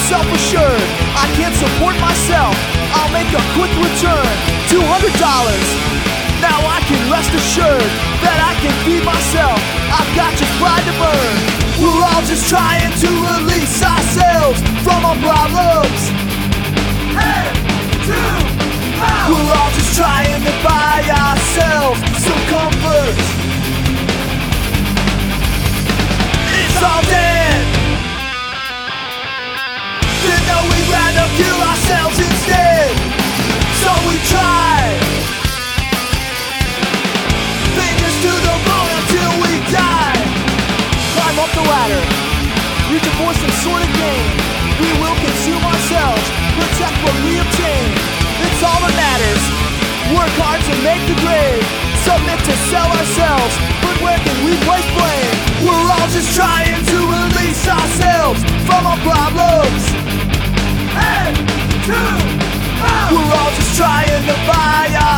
self-assured. I can't support myself, I'll make a quick return. $200. Now I can rest assured that I can feed myself. I've got just pride to burn. We're all just trying to release ourselves from our problems. Head to mouth. We're all just trying to buy ourselves some comfort. It's all dead. You know we'd rather kill ourselves instead. So we try. Fingers to the bone until we die. Climb up the ladder, reach a voice and sort of gain. We will consume ourselves, protect what we obtain. It's all that matters. Work hard to make the grade. Submit to sell ourselves, but where can we place blame? We're all just trying to release ourselves from our problems. Head to mouth. We're all just trying to buy